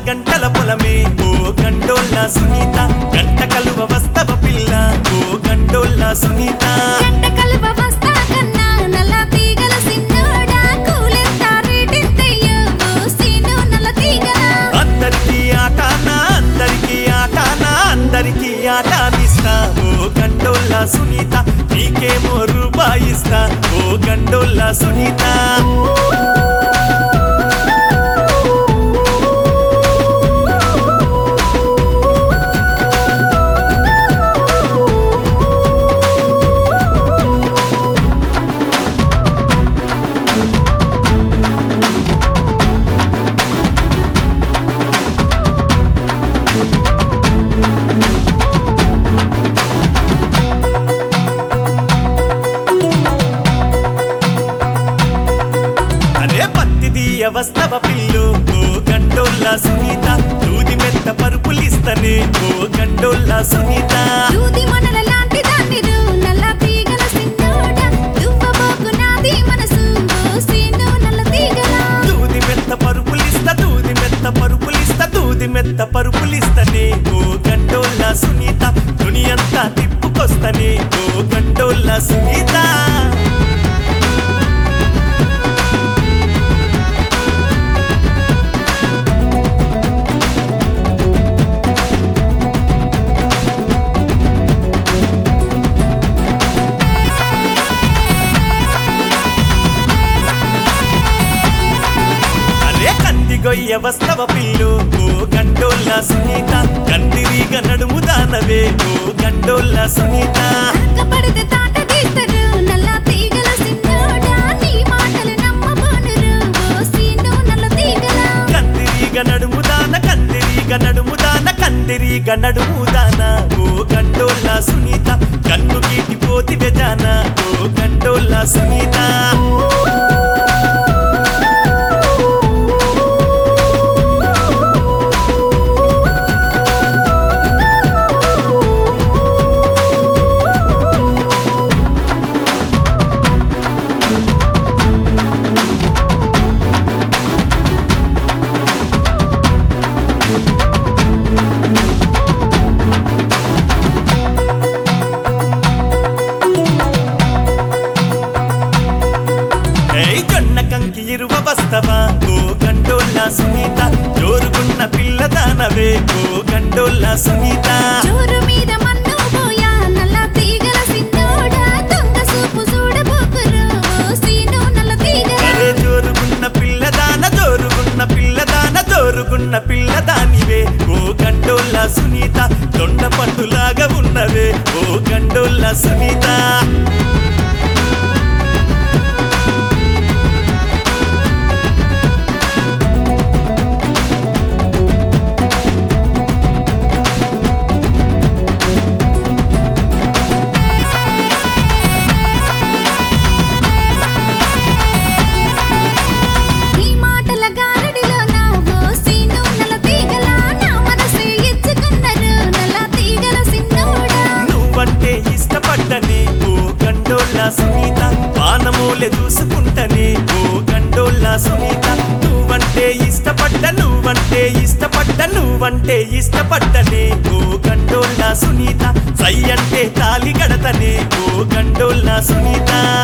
గంటల పొలమే ఓ గండోళ్ళ సునీత గంట కలువ వస్తవ పిల్ల ఓ గండోళ్ళ సునీత గంట కలువ వస్తా కన్నా నల్ల తీగల సిన్నోడా కూలెంత రేటెంతయ్యో ఓ సీను నల్ల తీగల అందరికీ ఆటానా అందరికీ ఆటానా అందరికీ ఆటానిస్తా ఓ గండోళ్ళ సునీత నీకేమో రూపాయిస్తా ఓ గండోళ్ళ సునీత వస్తవ పిల్లు ఓ గండోళ్ళ సునీత దూది మెత్త పరుపులిస్తనే ఓ గండోళ్ళ సునీత దూది మనల లాంటి దానిరు నల్ల తీగల సిన్నోడా దువ్వబోకు నాది మనసు ఓ సీను నల్ల తీగల దూది మెత్త పరుపులిస్తా దూది మెత్త పరుపులిస్తా దూది మెత్త పరుపులిస్తనే ఓ గండోళ్ళ సునీత దునియంతా తిప్పుకొస్తనే ఓ గండోళ్ళ సునీత గొయ్య వస్తవ పిల్లు ఓ గండోళ్ళ సునీత కందిరీగ నడుము దానవే ఓ గండోళ్ళ సునీత పడితే తాట తీస్తారు నల్ల తీగల సిన్నోడా నీ మాటలు నమ్మబోనురు ఓ సీను నల్ల తీగల కందిరీగ నడుము దాన కందిరీగ నడుము దాన కందిరీగ నడుము దాన ఓ గండోళ్ళ సునీత కన్ను గీటి పోతి బెజాన ఓ గండోళ్ళ సునీత కంకి ఇరువ వస్తవా ఓ గండోళ్ళ సునీత జోరుగున్న పిల్లదానవే ఓ గండోళ్ళ సునీత జోరు మీద మన్ను పోయా నల్ల తీగల సిన్నోడా దొంగ సూపు చూడబోకురు ఓ సీను నల్ల తీగల అరే జోరుగున్న పిల్లదాన జోరుగున్న పిల్లదాన జోరుగున్న పిల్లదానివే ఓ గండోళ్ళ సునీత దొండ పండులాగా ఉన్నవే ఓ గండోళ్ళ సునీత సునీత పానమూలె చూసుకుంటనే ఓ గండోళ్ళ సునీత నువ్వంటే ఇష్టపడ్డనే ఓ గండోళ్ళ సునీత సై అంటే తాలి గడతనే ఓ గండోళ్ళ సునీత